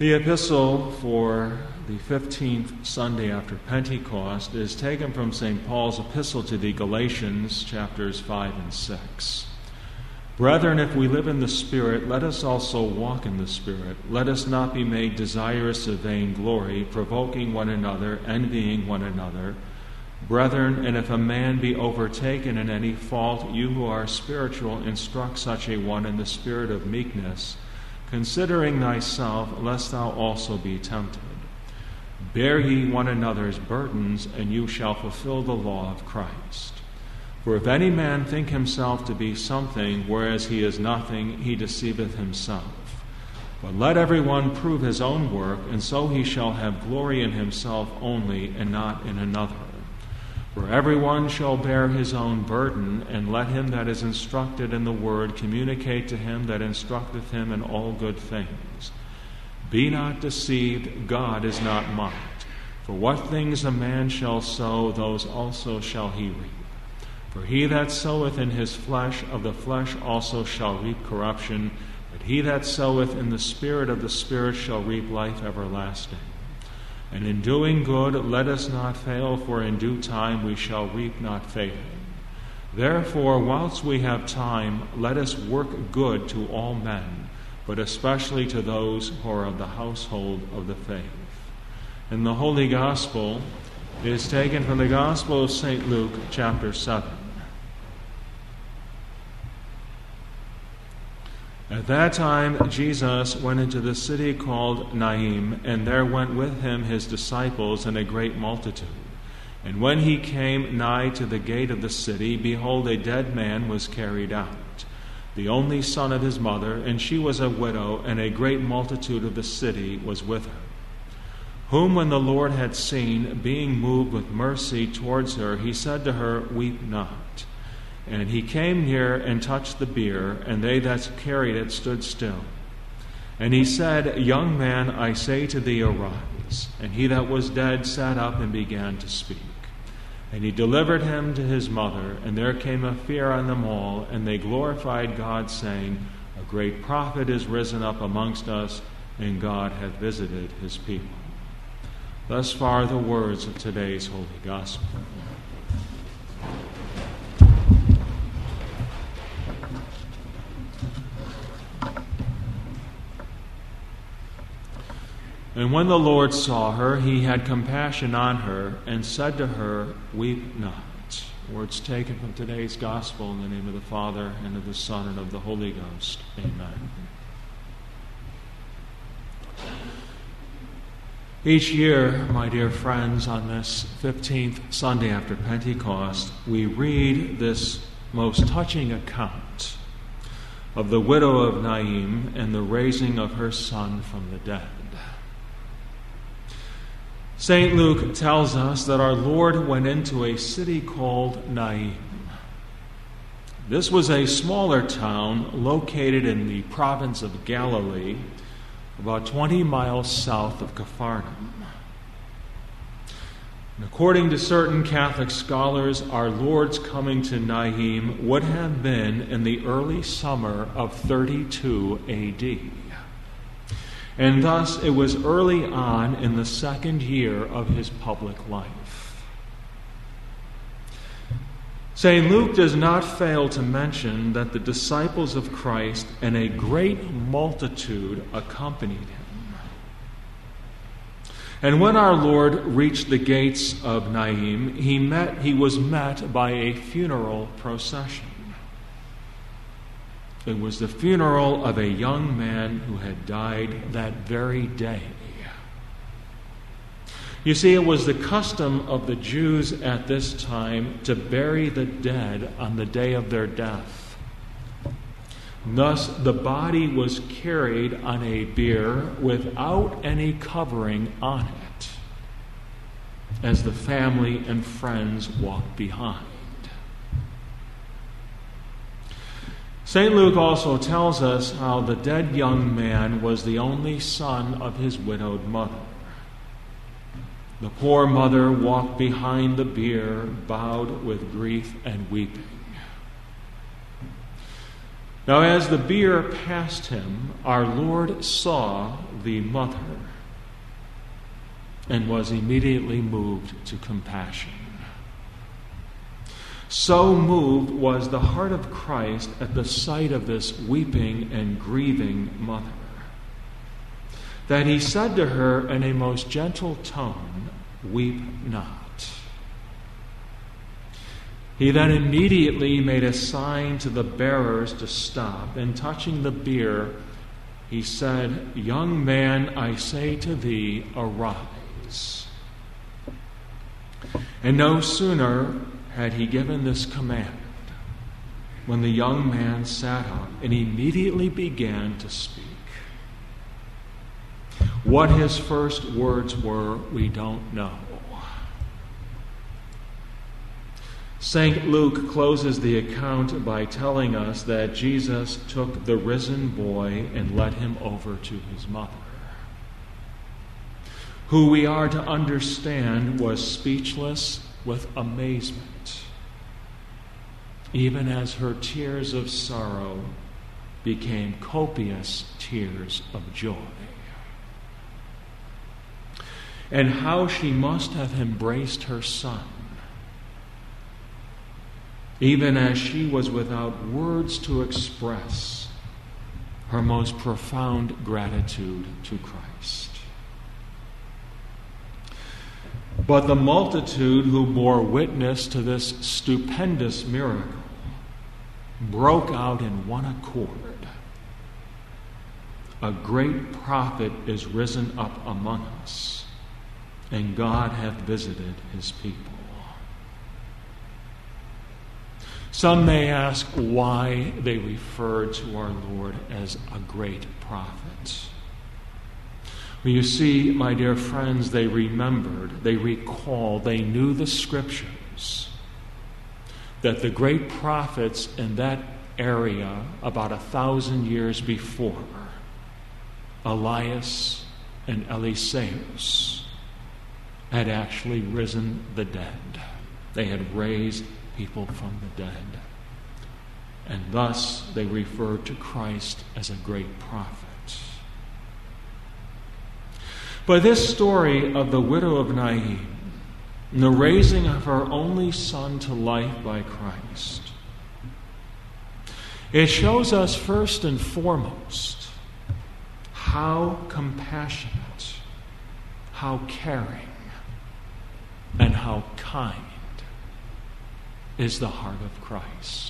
The epistle for the 15th Sunday after Pentecost is taken from St. Paul's epistle to the Galatians, chapters 5 and 6. Brethren, if we live in the Spirit, let us also walk in the Spirit. Let us not be made desirous of vain glory, provoking one another, envying one another. Brethren, and if a man be overtaken in any fault, you who are spiritual, instruct such a one in the spirit of meekness, considering thyself, lest thou also be tempted. Bear ye one another's burdens, and you shall fulfill the law of Christ. For if any man think himself to be something, whereas he is nothing, he deceiveth himself. But let every one prove his own work, and so he shall have glory in himself only, and not in another. For every one shall bear his own burden, and let him that is instructed in the word communicate to him that instructeth him in all good things. Be not deceived, God is not mocked. For what things a man shall sow, those also shall he reap. For he that soweth in his flesh, of the flesh also shall reap corruption, but he that soweth in the Spirit of the Spirit shall reap life everlasting. And in doing good, let us not fail, for in due time we shall reap not failing. Therefore, whilst we have time, let us work good to all men, but especially to those who are of the household of the faith. And the Holy Gospel is taken from the Gospel of St. Luke, chapter 7. At that time, Jesus went into the city called Naim, and there went with him his disciples and a great multitude. And when he came nigh to the gate of the city, behold, a dead man was carried out, the only son of his mother, and she was a widow, and a great multitude of the city was with her. Whom when the Lord had seen, being moved with mercy towards her, he said to her, Weep not. And he came near and touched the bier, and they that carried it stood still. And he said, Young man, I say to thee, arise. And he that was dead sat up and began to speak. And he delivered him to his mother, and there came a fear on them all, and they glorified God, saying, A great prophet is risen up amongst us, and God hath visited his people. Thus far the words of today's Holy Gospel. And when the Lord saw her, he had compassion on her, and said to her, Weep not. Words taken from today's Gospel in the name of the Father, and of the Son, and of the Holy Ghost. Amen. Each year, my dear friends, on this 15th Sunday after Pentecost, we read this most touching account of the widow of Naim and the raising of her son from the dead. St. Luke tells us that our Lord went into a city called Naim. This was a smaller town located in the province of Galilee, about 20 miles south of Capharnaum. And according to certain Catholic scholars, our Lord's coming to Naim would have been in the early summer of 32 A.D., and thus it was early on in the second year of his public life. St. Luke does not fail to mention that the disciples of Christ and a great multitude accompanied him. And when our Lord reached the gates of Naim, he was met by a funeral procession. It was the funeral of a young man who had died that very day. You see, it was the custom of the Jews at this time to bury the dead on the day of their death. Thus, the body was carried on a bier without any covering on it, as the family and friends walked behind. St. Luke also tells us how the dead young man was the only son of his widowed mother. The poor mother walked behind the bier, bowed with grief and weeping. Now, as the bier passed him, our Lord saw the mother and was immediately moved to compassion. So moved was the heart of Christ at the sight of this weeping and grieving mother, that he said to her in a most gentle tone, "Weep not." He then immediately made a sign to the bearers to stop, and touching the bier, he said, "Young man, I say to thee, arise." And no sooner had he given this command when the young man sat up and immediately began to speak. What his first words were, we don't know. St. Luke closes the account by telling us that Jesus took the risen boy and led him over to his mother, who we are to understand was speechless with amazement, even as her tears of sorrow became copious tears of joy. And how she must have embraced her son, even as she was without words to express her most profound gratitude to Christ. But the multitude who bore witness to this stupendous miracle broke out in one accord. A great prophet is risen up among us, and God hath visited his people. Some may ask why they refer to our Lord as a great prophet. Well, you see, my dear friends, they remembered, they recalled, they knew the Scriptures, that the great prophets in that area about 1,000 years before, Elias and Eliseus, had actually risen the dead. They had raised people from the dead. And thus they referred to Christ as a great prophet. But this story of the widow of Nain, the raising of her only son to life by Christ, it shows us first and foremost how compassionate, how caring, and how kind is the heart of Christ.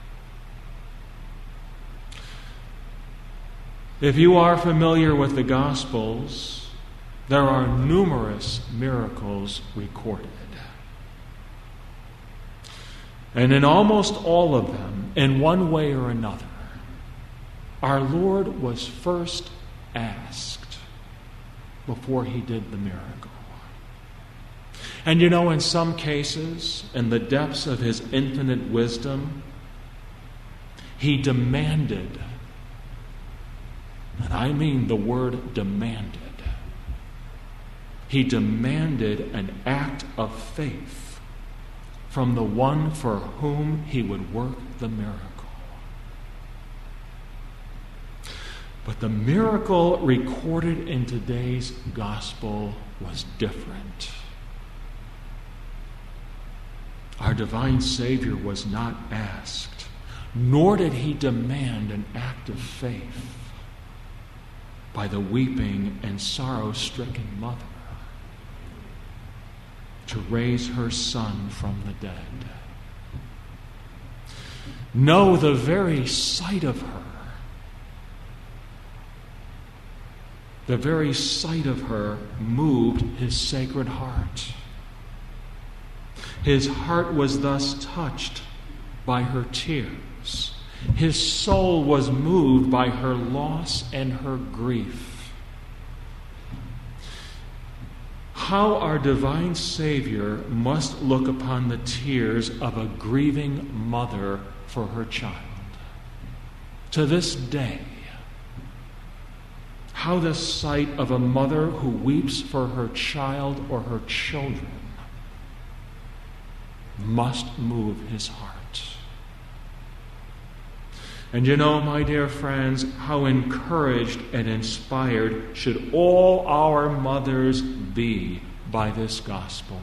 If you are familiar with the Gospels, there are numerous miracles recorded. And in almost all of them, in one way or another, our Lord was first asked before he did the miracle. And you know, in some cases, in the depths of his infinite wisdom, he demanded, and I mean the word demanded, he demanded an act of faith from the one for whom he would work the miracle. But the miracle recorded in today's gospel was different. Our divine Savior was not asked, nor did he demand an act of faith by the weeping and sorrow-stricken mother to raise her son from the dead. No, the very sight of her, moved his sacred heart. His heart was thus touched by her tears. His soul was moved by her loss and her grief. How our divine Savior must look upon the tears of a grieving mother for her child. To this day, how the sight of a mother who weeps for her child or her children must move his heart. And you know, my dear friends, how encouraged and inspired should all our mothers be by this gospel.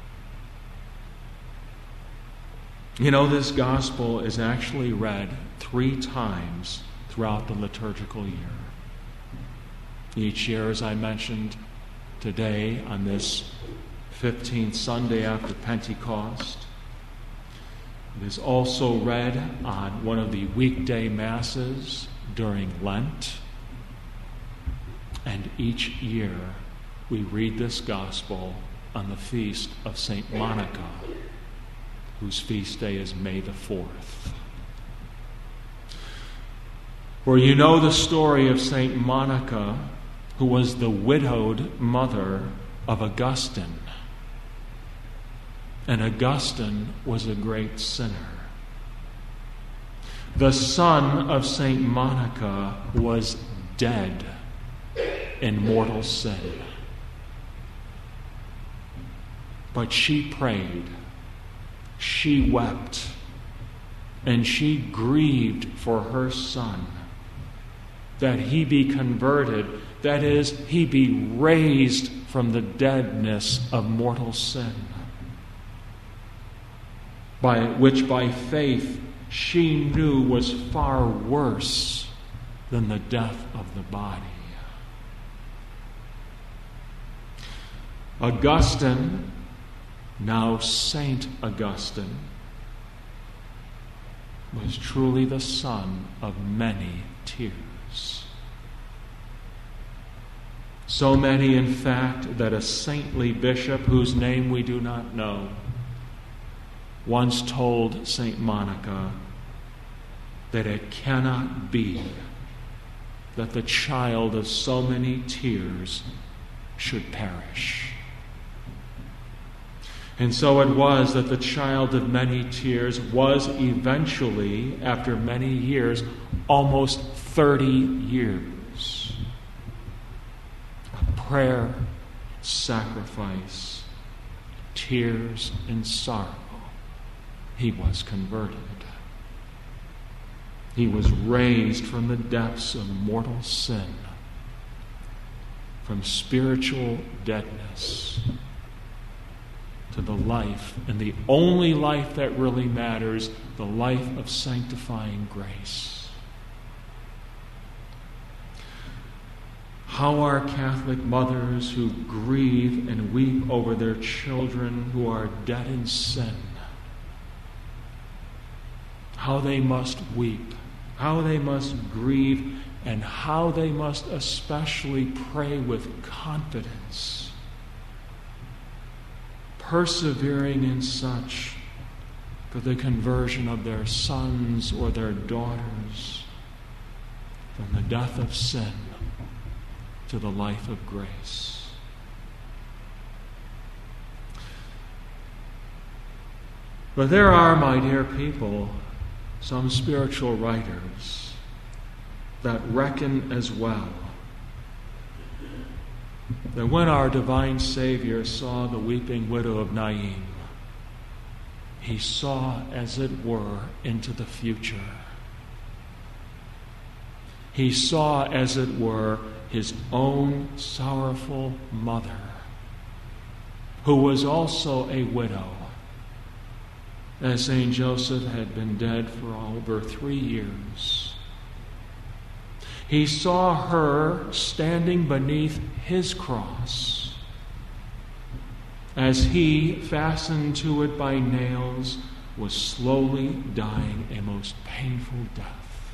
You know, this gospel is actually read 3 times throughout the liturgical year. Each year, as I mentioned today, on this 15th Sunday after Pentecost. It is also read on one of the weekday masses during Lent. And each year we read this gospel on the feast of St. Monica, whose feast day is May the 4th. For you know the story of St. Monica, who was the widowed mother of Augustine. And Augustine was a great sinner. The son of St. Monica was dead in mortal sin. But she prayed, she wept, and she grieved for her son, that he be converted, that is, he be raised from the deadness of mortal sin, which by faith she knew was far worse than the death of the body. Augustine, now Saint Augustine, was truly the son of many tears. So many, in fact, that a saintly bishop, whose name we do not know, once told St. Monica that it cannot be that the child of so many tears should perish. And so it was that the child of many tears was eventually, after many years, almost 30 years, of prayer, sacrifice, tears, and sorrow, he was converted. He was raised from the depths of mortal sin, from spiritual deadness, to the life, and the only life that really matters, the life of sanctifying grace. How are Catholic mothers who grieve and weep over their children who are dead in sin, how they must weep, how they must grieve, and how they must especially pray with confidence, persevering in such for the conversion of their sons or their daughters from the death of sin to the life of grace. But there are, my dear people, some spiritual writers that reckon as well that when our divine Savior saw the weeping widow of Nain, he saw, as it were, into the future. He saw, as it were, his own sorrowful mother, who was also a widow, as St. Joseph had been dead for over 3 years. He saw her standing beneath his cross as he, fastened to it by nails, was slowly dying a most painful death.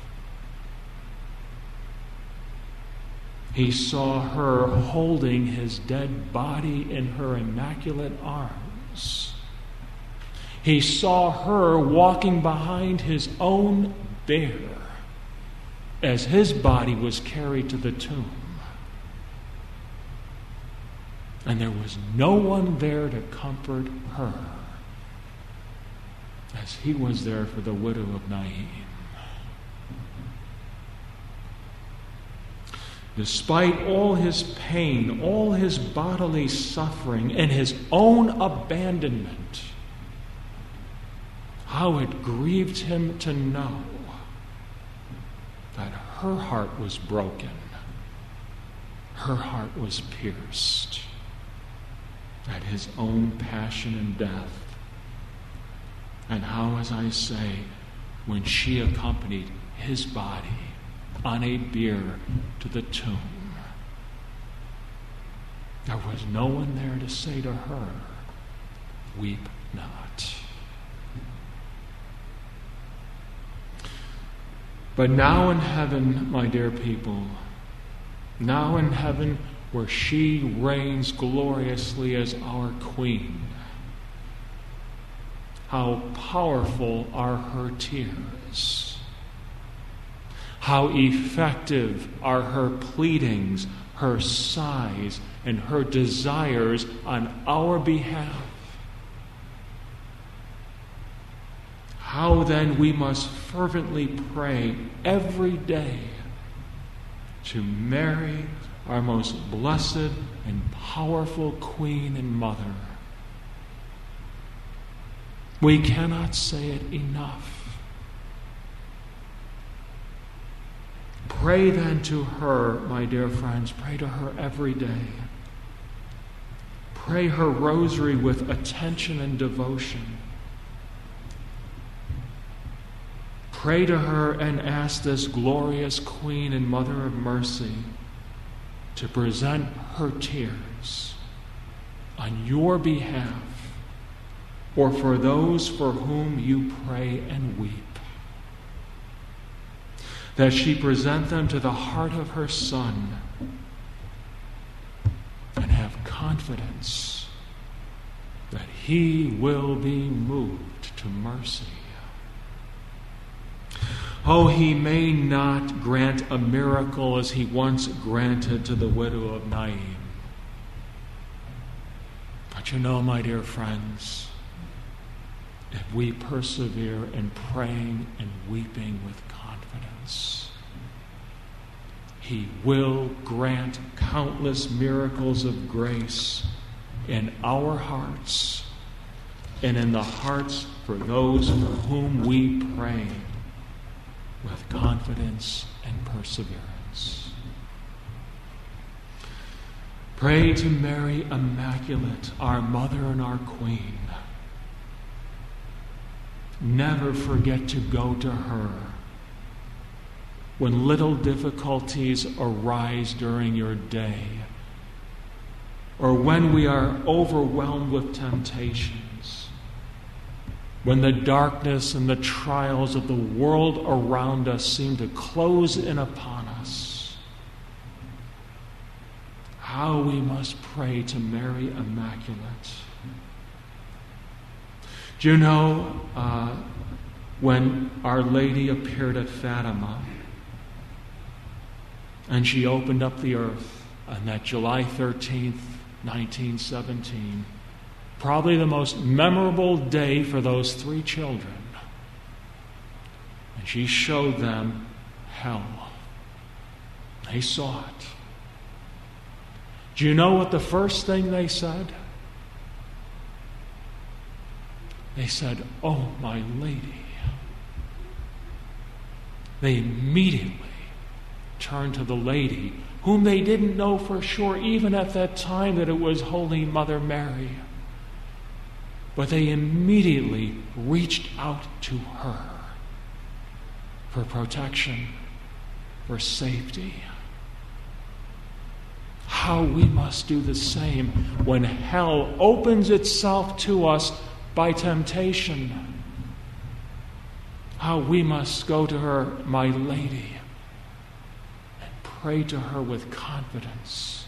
He saw her holding his dead body in her immaculate arms. He saw her walking behind his own bier as his body was carried to the tomb. And there was no one there to comfort her, as he was there for the widow of Nain. Despite all his pain, all his bodily suffering, and his own abandonment, how it grieved him to know her heart was broken. Her heart was pierced at his own passion and death. And how, as I say, when she accompanied his body on a bier to the tomb, there was no one there to say to her, "Weep not." But now in heaven, my dear people, now in heaven where she reigns gloriously as our Queen, how powerful are her tears. How effective are her pleadings, her sighs, and her desires on our behalf. How then we must fervently pray every day to Mary, our most blessed and powerful Queen and Mother. We cannot say it enough. Pray then to her, my dear friends. Pray to her every day. Pray her rosary with attention and devotion. Pray to her and ask this glorious Queen and Mother of Mercy to present her tears on your behalf or for those for whom you pray and weep. That she present them to the heart of her Son and have confidence that he will be moved to mercy. Oh, he may not grant a miracle as he once granted to the widow of Nain. But you know, my dear friends, if we persevere in praying and weeping with confidence, he will grant countless miracles of grace in our hearts and in the hearts for those for whom we pray with confidence and perseverance. Pray to Mary Immaculate, our Mother and our Queen. Never forget to go to her when little difficulties arise during your day, or when we are overwhelmed with temptations, when the darkness and the trials of the world around us seem to close in upon us. How we must pray to Mary Immaculate. Do you know when Our Lady appeared at Fatima and she opened up the earth on that July 13th, 1917, probably the most memorable day for those three children. And she showed them hell. They saw it. Do you know what the first thing they said? They said, "Oh, my Lady." They immediately turned to the Lady, whom they didn't know for sure even at that time that it was Holy Mother Mary. But they immediately reached out to her for protection, for safety. How we must do the same when hell opens itself to us by temptation. How we must go to her, my Lady, and pray to her with confidence.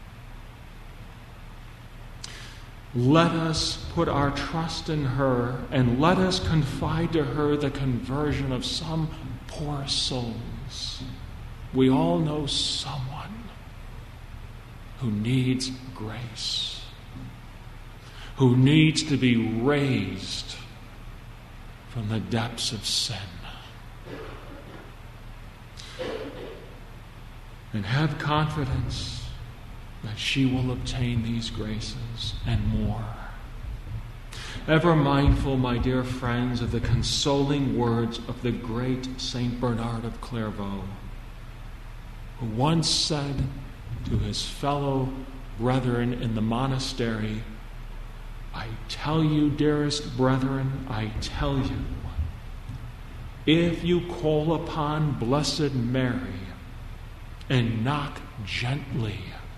Let us put our trust in her and let us confide to her the conversion of some poor souls. We all know someone who needs grace, who needs to be raised from the depths of sin. And have confidence that she will obtain these graces and more. Ever mindful, my dear friends, of the consoling words of the great Saint Bernard of Clairvaux. who once said to his fellow brethren in the monastery, I tell you, dearest brethren, I tell you, if you call upon Blessed Mary and knock gently,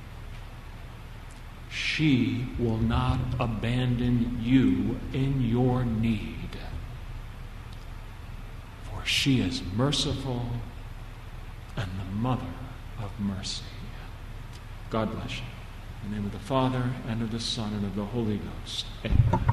she will not abandon you in your need. For she is merciful and the mother of mercy. God bless you. In the name of the Father, and of the Son, and of the Holy Ghost. Amen.